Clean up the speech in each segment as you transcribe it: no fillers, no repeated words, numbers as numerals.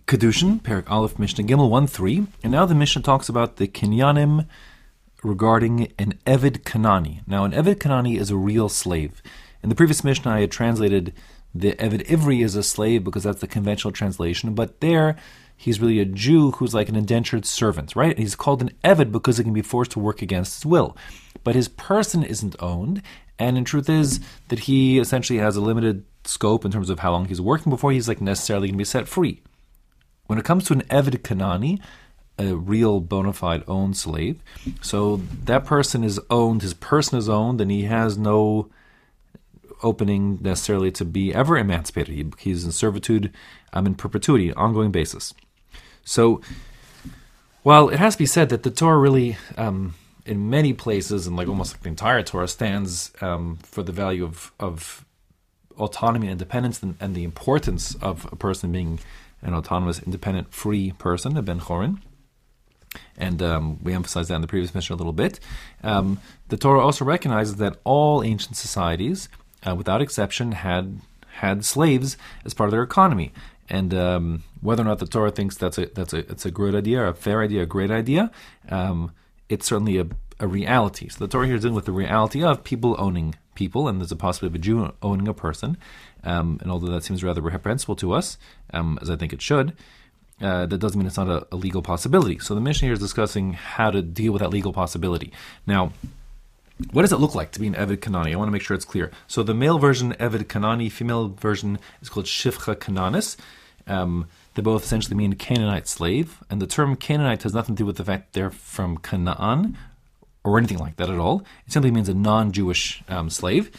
Kedushin, Perek Aleph, Mishnah Gimel 1-3, and now the Mishnah talks about the kinyanim regarding an Eved Kanani. Now, an Eved Kanani is a real slave. In the previous Mishnah, I had translated the Eved Ivri as a slave because that's the conventional translation, but there, he's really a Jew who's like an indentured servant, right? He's called an Eved because he can be forced to work against his will. But his person isn't owned, and in truth is that he essentially has a limited scope in terms of how long he's working before he's like necessarily going to be set free. When it comes to an Eved Kanani, a real bona fide owned slave, so that person is owned, his person is owned, and he has no opening necessarily to be ever emancipated. He's in servitude in perpetuity, ongoing basis. So, while it has to be said that the Torah really, in many places, and like almost like the entire Torah, stands for the value of autonomy and independence and the importance of a person being an autonomous, independent, free person, a Ben Chorin. And we emphasized that in the previous Mishnah a little bit. The Torah also recognizes that all ancient societies, without exception, had slaves as part of their economy. And whether or not the Torah thinks it's a good idea, a fair idea, a great idea, it's certainly a reality. So the Torah here is dealing with the reality of people owning people, and there's a possibility of a Jew owning a person. And although that seems rather reprehensible to us, as I think it should, that doesn't mean it's not a legal possibility. So the Mishnah here is discussing how to deal with that legal possibility. Now, what does it look like to be an Eved Kanani? I want to make sure it's clear. So the male version, Eved Kanani, female version is called Shifcha Kananis. They both essentially mean Canaanite slave, and the term Canaanite has nothing to do with the fact they're from Canaan or anything like that at all. It simply means a non-Jewish slave.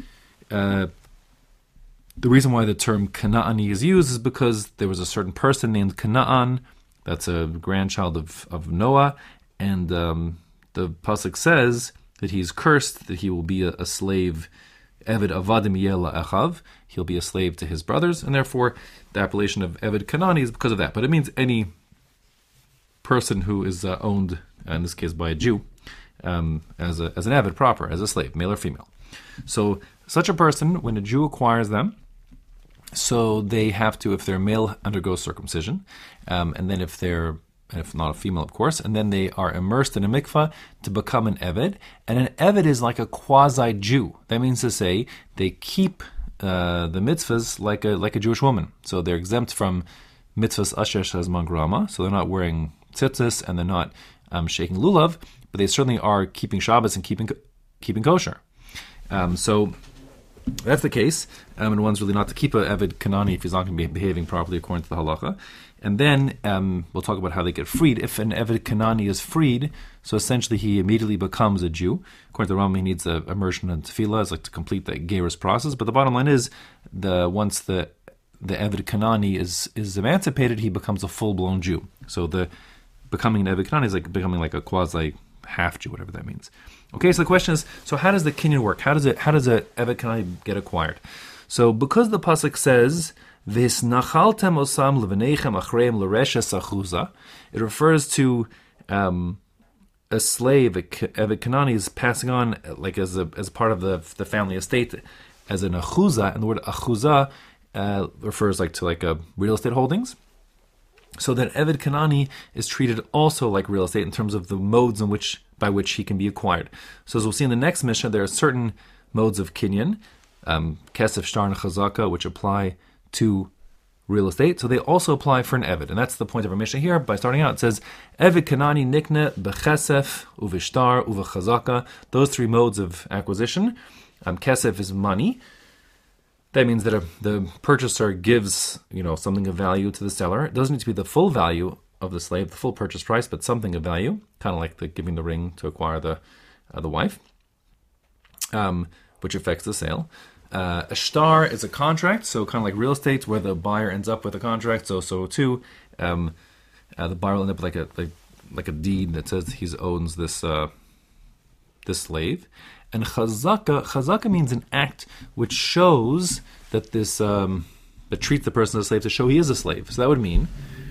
The reason why the term Kanaani is used is because there was a certain person named Canaan, that's a grandchild of Noah, and the pasuk says that he's cursed, that he will be a slave, Eved Avadim Yela Echav, he'll be a slave to his brothers, and therefore the appellation of Eved Kanani is because of that. But it means any person who is owned, in this case by a Jew, as an Eved proper, as a slave, male or female. So such a person, when a Jew acquires them, so they have to, if they're male, undergo circumcision, and then if not a female, of course, and then they are immersed in a mikvah to become an Eved. And an Eved is like a quasi-Jew. That means to say they keep the mitzvahs like a Jewish woman. So they're exempt from mitzvahs asher shazman grama, so they're not wearing tzitzis and they're not shaking lulav, but they certainly are keeping Shabbos and keeping kosher. So that's the case, and one's really not to keep an Eved Kanani if he's not going to be behaving properly according to the halacha. And then we'll talk about how they get freed. If an Eved Kanani is freed, so essentially he immediately becomes a Jew. According to the Rambam, he needs a immersion in tefillah, it's like to complete the gerus process. But the bottom line is, once the Eved Kanani is emancipated, he becomes a full-blown Jew. So the becoming an Eved Kanani is like becoming like a quasi half Jew, whatever that means. Okay, so the question is, so how does the kinyan work? How does a Eved Kanani get acquired? So because the pasuk says, "V'hisnachaltem osam levenechem achreim l'reshes achuza," it refers to a slave, a Eved Kanani is passing on like as part of the family estate as an achuza, and the word achuza refers to a real estate holdings. So that Eved Kanani is treated also like real estate in terms of the modes by which he can be acquired. So as we'll see in the next Mishnah, there are certain modes of kinyan, kesef, shtar, and chazaka, which apply to real estate. So they also apply for an Eved. And that's the point of our Mishnah here. By starting out, it says, Eved Kanani nikne bechesef, uveshtar, uvechazaka. Those three modes of acquisition. Kesef is money. That means that the purchaser gives, something of value to the seller. It doesn't need to be the full value of the slave, the full purchase price, but something of value, kind of like giving the ring to acquire the wife, which affects the sale. A shtar is a contract, so kind of like real estate, where the buyer ends up with a contract. So too, the buyer will end up like a deed that says he owns this slave. And chazaka means an act which shows that that treats the person as a slave to show he is a slave. So that would mean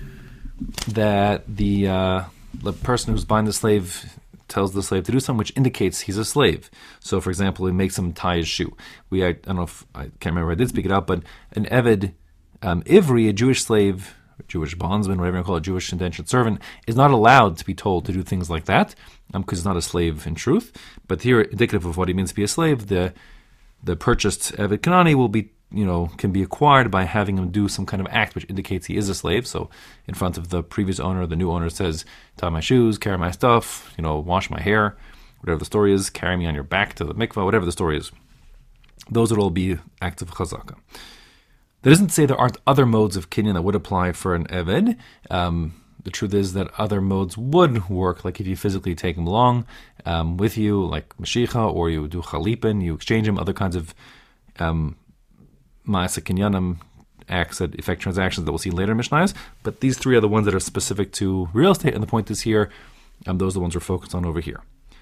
that the person who's buying the slave tells the slave to do something which indicates he's a slave. So, for example, he makes him tie his shoe. I don't know if I can't remember if I did speak it out, but an Eved Ivri, a Jewish slave, Jewish bondsman, whatever you call it, Jewish indentured servant, is not allowed to be told to do things like that, because he's not a slave in truth. But here, indicative of what he means to be a slave, the purchased Eved Kanani will be, can be acquired by having him do some kind of act which indicates he is a slave. So in front of the previous owner, the new owner says, tie my shoes, carry my stuff, wash my hair, whatever the story is, carry me on your back to the mikvah, whatever the story is. Those would all be acts of chazaka. That doesn't say there aren't other modes of kinyan that would apply for an Eved. The truth is that other modes would work, like if you physically take him along with you, like Mashicha, or you do Chalipin, you exchange him, other kinds of Ma'aseh Kinyanim acts that affect transactions that we'll see later in Mishnayos. But these three are the ones that are specific to real estate, and the point is here, those are the ones we're focused on over here.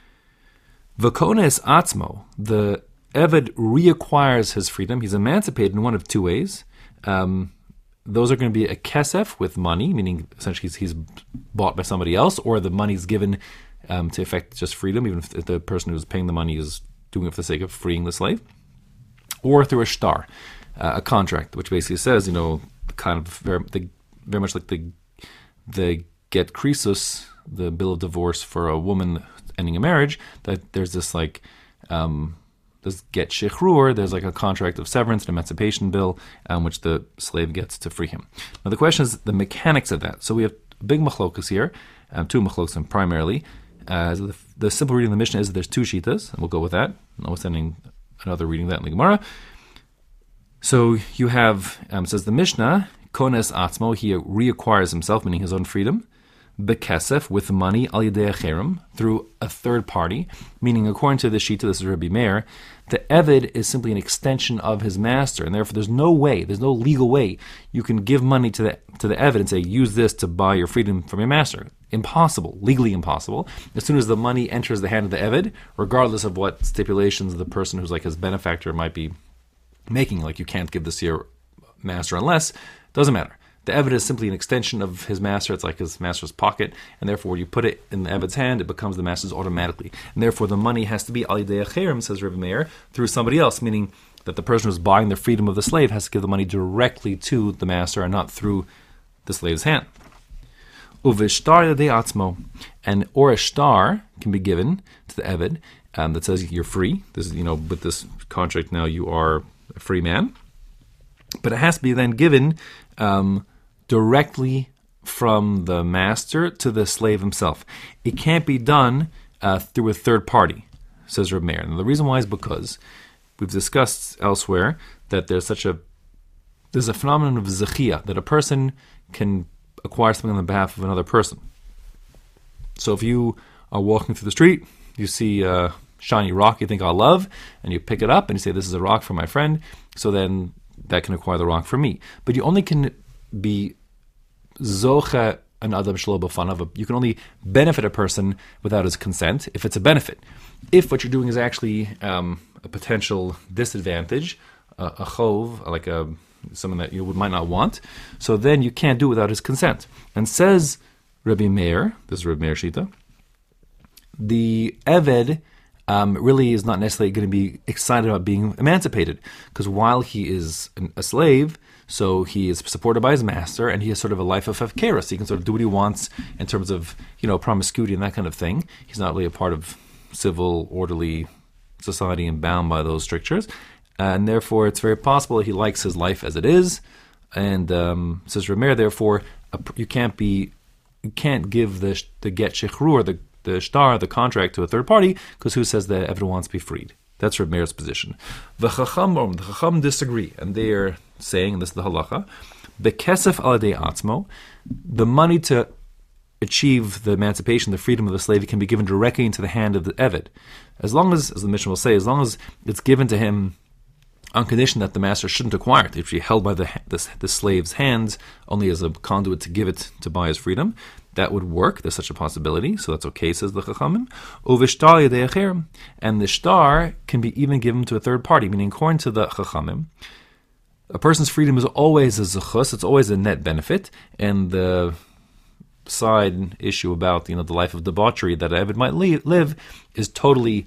V'kones atzmo, the Eved reacquires his freedom. He's emancipated in one of two ways. Those are going to be a kesef with money, meaning essentially he's bought by somebody else, or the money is given to effect just freedom, even if the person who's paying the money is doing it for the sake of freeing the slave, or through a shtar, a contract, which basically says, kind of very much like the get krisus, the bill of divorce for a woman ending a marriage, that there's this this get shechrur, there's like a contract of severance, an emancipation bill, which the slave gets to free him. Now the question is the mechanics of that. So we have big machlokas here, two machlokas primarily. The simple reading of the Mishnah is that there's two shitas, and we'll go with that, notwithstanding another reading of that in the Gemara. So you have, says the Mishnah, kones atzmo, he reacquires himself, meaning his own freedom, bekesef, with money, al yedei acherim, through a third party, meaning according to the Shita, this is Rabbi Meir, the Eved is simply an extension of his master, and therefore there's no legal way you can give money to the Eved and say, use this to buy your freedom from your master. Impossible, legally impossible. As soon as the money enters the hand of the Eved, regardless of what stipulations the person who's like his benefactor might be making, like you can't give this to your master unless, doesn't matter. The Eved is simply an extension of his master. It's like his master's pocket, and therefore when you put it in the Eved's hand, it becomes the master's automatically. And therefore the money has to be al yedei acherim, says Rebbe Meir, through somebody else, meaning that the person who's buying the freedom of the slave has to give the money directly to the master and not through the slave's hand. Uvishtar yedei atzmo, and or a shtar can be given to the Eved that says you're free. This is, with this contract now you are a free man. But it has to be then given directly from the master to the slave himself. It can't be done through a third party, says Reb Meir. And the reason why is because we've discussed elsewhere that there's a phenomenon of zechia, that a person can acquire something on behalf of another person. So if you are walking through the street, you see a shiny rock you think I'll love, and you pick it up and you say, this is a rock for my friend, so then that can acquire the rock for me. But you only can be zocha an adam shelo b'fanav. You can only benefit a person without his consent if it's a benefit. If what you're doing is actually a potential disadvantage, a chov, like something that you might not want, so then you can't do it without his consent. And says Rabbi Meir, this is Rabbi Meir Shita, the Eved really is not necessarily going to be excited about being emancipated, because while he is a slave, so he is supported by his master, and he has sort of a life of hefkeros. He can sort of do what he wants in terms of, promiscuity and that kind of thing. He's not really a part of civil, orderly society and bound by those strictures, and therefore it's very possible that he likes his life as it is. And says Rameir, therefore you can't give the get shechrur, the shtar, the contract, to a third party, because who says that everyone wants to be freed? That's Reb Meir's position. The Chacham disagree, and they are saying, and this is the halacha, the kesef al yedei atzmo, the money to achieve the emancipation, the freedom of the slave, can be given directly into the hand of the Eved, as long as the Mishnah will say, as long as it's given to him on condition that the master shouldn't acquire it. It should be held by the slave's hands, only as a conduit to give it to buy his freedom. That would work. There's such a possibility, so that's okay, says the Chachamim. Uvishtar yedei acherim, and the shtar can be even given to a third party, meaning according to the Chachamim, a person's freedom is always a zechus, it's always a net benefit, and the side issue about the life of debauchery that Eved might live is totally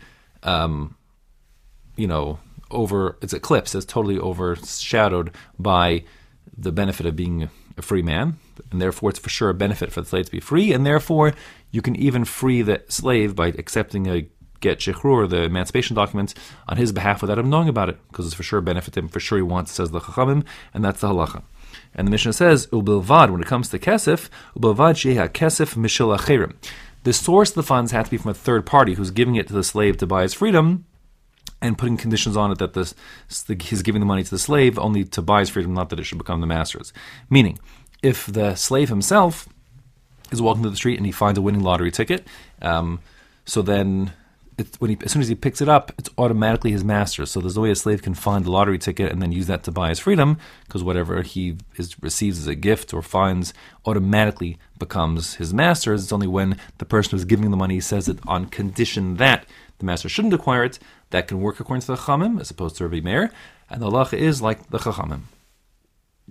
it's totally overshadowed by the benefit of being a free man. and therefore it's for sure a benefit for the slave to be free, and therefore you can even free the slave by accepting a get shechrur, the emancipation document, on his behalf without him knowing about it, because it's for sure a benefit to him, for sure he wants, says the Chachamim, and that's the halacha. And the Mishnah says, ubilvad, when it comes to kesef, ubilvad sheha kesef mishil acherim. The source of the funds have to be from a third party who's giving it to the slave to buy his freedom, and putting conditions on it that he's giving the money to the slave only to buy his freedom, not that it should become the master's. Meaning, if the slave himself is walking through the street and he finds a winning lottery ticket, so then as soon as he picks it up, it's automatically his master's. So there's no way a slave can find the lottery ticket and then use that to buy his freedom, because whatever he receives as a gift or finds automatically becomes his master's. It's only when the person who's giving the money says it on condition that the master shouldn't acquire it that can work according to the Chachamim as opposed to Rabbi Meir, and the halacha is like the Chachamim.